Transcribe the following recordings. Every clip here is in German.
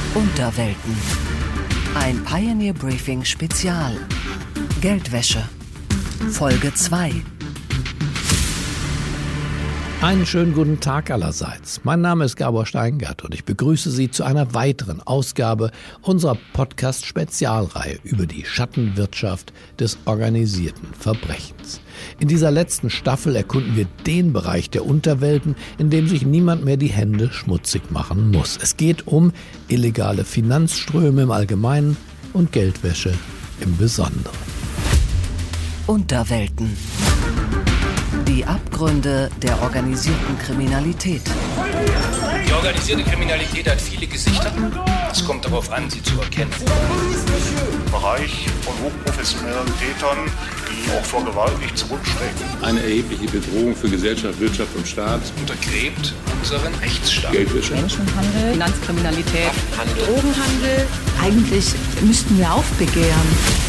Unterwelten. Ein Pioneer Briefing Spezial. Geldwäsche. Folge 2. Einen schönen guten Tag allerseits. Mein Name ist Gabor Steingart und ich begrüße Sie zu einer weiteren Ausgabe unserer Podcast-Spezialreihe über die Schattenwirtschaft des organisierten Verbrechens. In dieser letzten Staffel erkunden wir den Bereich der Unterwelten, in dem sich niemand mehr die Hände schmutzig machen muss. Es geht um illegale Finanzströme im Allgemeinen und Geldwäsche im Besonderen. Unterwelten. Die Abgründe der organisierten Kriminalität. Die organisierte Kriminalität hat viele Gesichter. Es kommt darauf an, sie zu erkennen. Bereich von hochprofessionellen Tätern, die auch vor Gewalt nicht zurückschrecken. Eine erhebliche Bedrohung für Gesellschaft, Wirtschaft und Staat. Untergräbt unseren Rechtsstaat. Geldwäsche. Menschenhandel, Finanzkriminalität, Handel. Drogenhandel. Eigentlich müssten wir aufbegehren.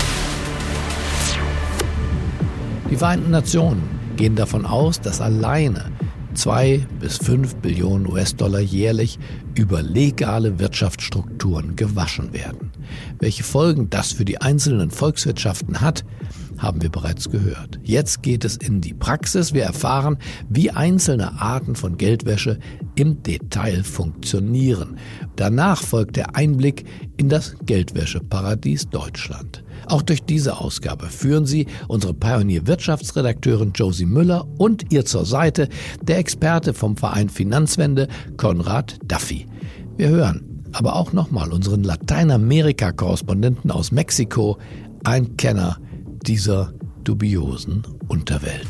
Die Vereinten Nationen gehen davon aus, dass alleine 2 bis 5 Billionen US-Dollar jährlich über legale Wirtschaftsstrukturen gewaschen werden. Welche Folgen das für die einzelnen Volkswirtschaften hat, haben wir bereits gehört. Jetzt geht es in die Praxis. Wir erfahren, wie einzelne Arten von Geldwäsche im Detail funktionieren. Danach folgt der Einblick in das Geldwäscheparadies Deutschland. Auch durch diese Ausgabe führen Sie unsere Pioneer-Wirtschaftsredakteurin Josie Müller und ihr zur Seite der Experte vom Verein Finanzwende, Konrad Duffy. Wir hören aber auch nochmal unseren Lateinamerika-Korrespondenten aus Mexiko, ein Kenner dieser dubiosen Unterwelten.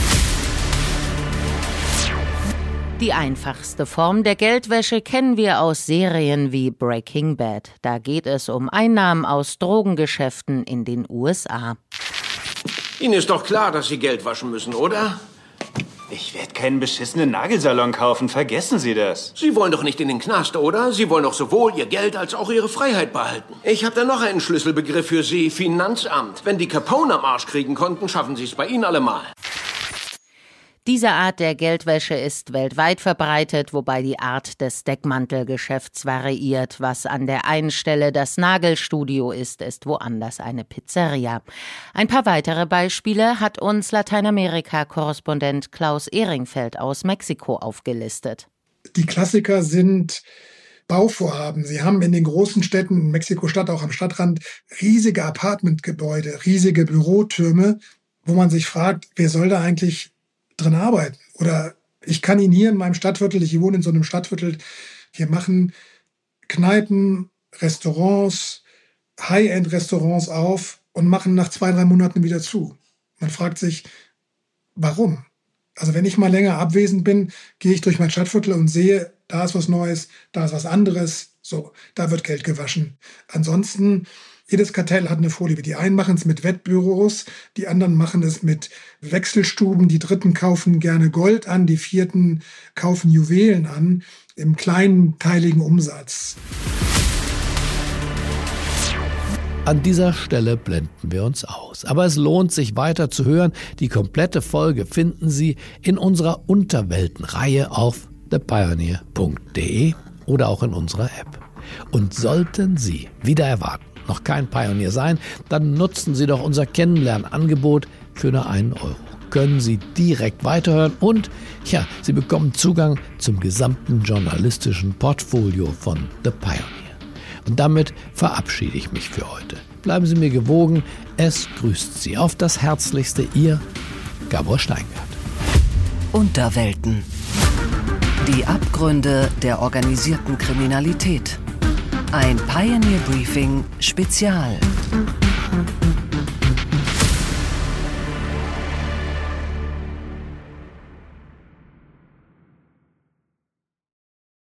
Die einfachste Form der Geldwäsche kennen wir aus Serien wie Breaking Bad. Da geht es um Einnahmen aus Drogengeschäften in den USA. Ihnen ist doch klar, dass Sie Geld waschen müssen, oder? Ich werde keinen beschissenen Nagelsalon kaufen, vergessen Sie das. Sie wollen doch nicht in den Knast, oder? Sie wollen doch sowohl Ihr Geld als auch Ihre Freiheit behalten. Ich habe da noch einen Schlüsselbegriff für Sie, Finanzamt. Wenn die Capone am Arsch kriegen konnten, schaffen Sie es bei Ihnen allemal. Diese Art der Geldwäsche ist weltweit verbreitet, wobei die Art des Deckmantelgeschäfts variiert. Was an der einen Stelle das Nagelstudio ist, ist woanders eine Pizzeria. Ein paar weitere Beispiele hat uns Lateinamerika-Korrespondent Klaus Ehringfeld aus Mexiko aufgelistet. Die Klassiker sind Bauvorhaben. Sie haben in den großen Städten, in Mexiko-Stadt, auch am Stadtrand, riesige Apartmentgebäude, riesige Bürotürme, wo man sich fragt, wer soll da eigentlich drin arbeiten? Oder ich kann ihn hier in meinem Stadtviertel, ich wohne in so einem Stadtviertel, wir machen Kneipen, Restaurants, High-End-Restaurants auf und machen nach 2-3 Monaten wieder zu. Man fragt sich, warum? Also wenn ich mal länger abwesend bin, gehe ich durch mein Stadtviertel und sehe, da ist was Neues, da ist was anderes, so, da wird Geld gewaschen. Ansonsten, jedes Kartell hat eine Vorliebe. Die einen machen es mit Wettbüros, die anderen machen es mit Wechselstuben, die Dritten kaufen gerne Gold an, die Vierten kaufen Juwelen an, im kleinteiligen Umsatz. An dieser Stelle blenden wir uns aus. Aber es lohnt sich weiter zu hören. Die komplette Folge finden Sie in unserer Unterweltenreihe auf thepioneer.de oder auch in unserer App. Und sollten Sie, wieder erwarten, noch kein Pionier sein, dann nutzen Sie doch unser Kennenlernangebot für nur 1 Euro. Können Sie direkt weiterhören und Sie bekommen Zugang zum gesamten journalistischen Portfolio von The Pioneer. Und damit verabschiede ich mich für heute. Bleiben Sie mir gewogen. Es grüßt Sie auf das Herzlichste, Ihr Gabor Steingart. Unterwelten. Die Abgründe der organisierten Kriminalität. Ein Pioneer Briefing Spezial.